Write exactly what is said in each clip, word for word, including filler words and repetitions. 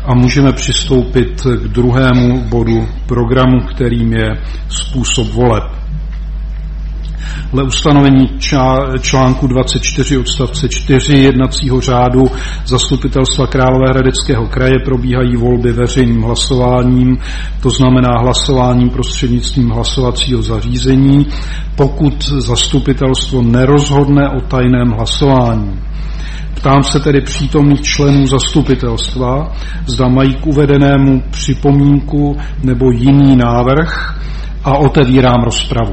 a můžeme přistoupit k druhému bodu programu, kterým je způsob voleb. Dle ustanovení článku dvacet čtyři odstavce čtyři jednacího řádu Zastupitelstva Královéhradeckého kraje probíhají volby veřejným hlasováním, to znamená hlasováním prostřednictvím hlasovacího zařízení, pokud zastupitelstvo nerozhodne o tajném hlasování. Ptám se tedy přítomných členů zastupitelstva, zda mají k uvedenému připomínku nebo jiný návrh, a otevírám rozpravu.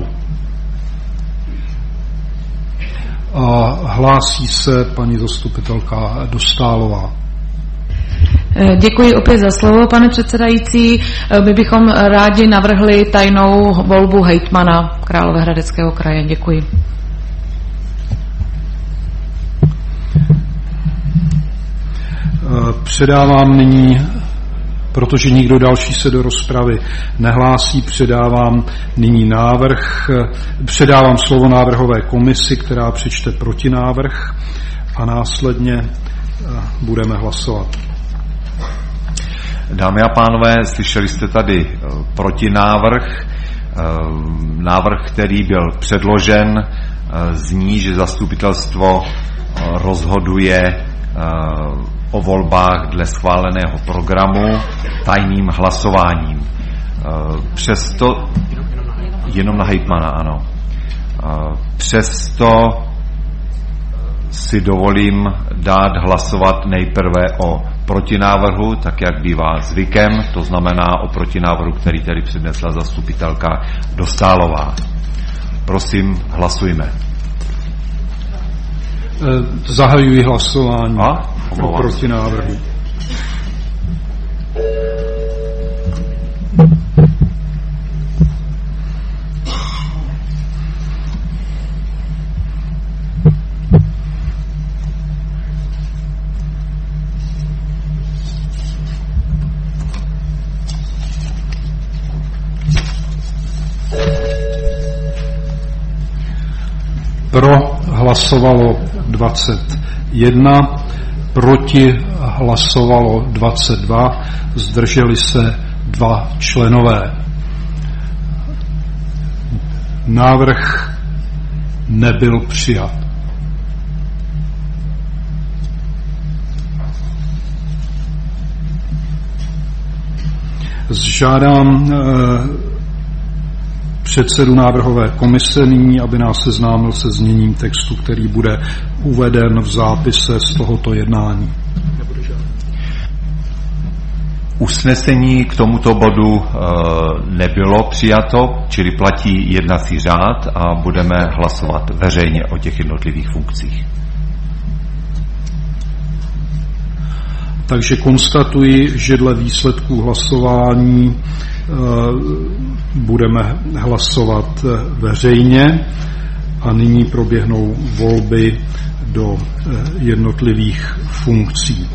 A hlásí se paní zastupitelka Dostálová. Děkuji opět za slovo, pane předsedající. My bychom rádi navrhli tajnou volbu hejtmana Královéhradeckého kraje. Děkuji. Předávám nyní, protože nikdo další se do rozpravy nehlásí, předávám nyní návrh, předávám slovo návrhové komisi, která přečte protinávrh a následně budeme hlasovat. Dámy a pánové, slyšeli jste tady protinávrh. Návrh, který byl předložen, zní, že zastupitelstvo rozhoduje o volbách dle schváleného programu tajným hlasováním. Přesto, jenom na hejtmana, ano. Přesto si dovolím dát hlasovat nejprve o protinávrhu, tak jak bývá zvykem, to znamená o protinávrhu, který tady přednesla zastupitelka Dostálová. Prosím, hlasujme. Zahajuji hlasování A? o protinávrhu. Pro hlasovalo dvacet jedna, proti hlasovalo dvacet dva, zdrželi se dva členové. Návrh nebyl přijat. Žádám předsedu návrhové komise nyní, aby nás seznámil se zněním textu, který bude uveden v zápise z tohoto jednání. Usnesení k tomuto bodu e, nebylo přijato, čili platí jednací řád a budeme hlasovat veřejně o těch jednotlivých funkcích. Takže konstatuji, že dle výsledků hlasování budeme hlasovat veřejně a nyní proběhnou volby do jednotlivých funkcí.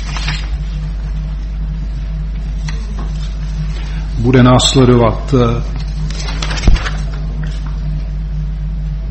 Bude následovat